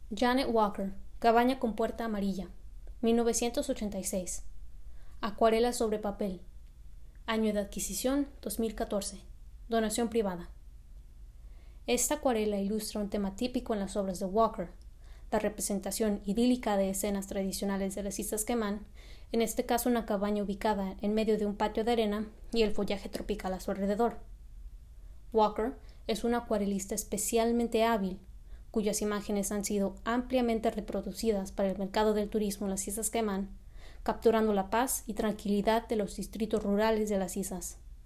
Janet Walker, Cabaña con puerta amarilla, 1986. Acuarela sobre papel. Año de adquisición 2014. Donación privada. Esta acuarela ilustra un tema típico en las obras de Walker, la representación idílica de escenas tradicionales de las Islas Caimán, en este caso una cabaña ubicada en medio de un patio de arena y el follaje tropical a su alrededor. Walker es un acuarelista especialmente hábil, cuyas imágenes han sido ampliamente reproducidas para el mercado del turismo en las Islas Caimán, capturando la paz y tranquilidad de los distritos rurales de las islas.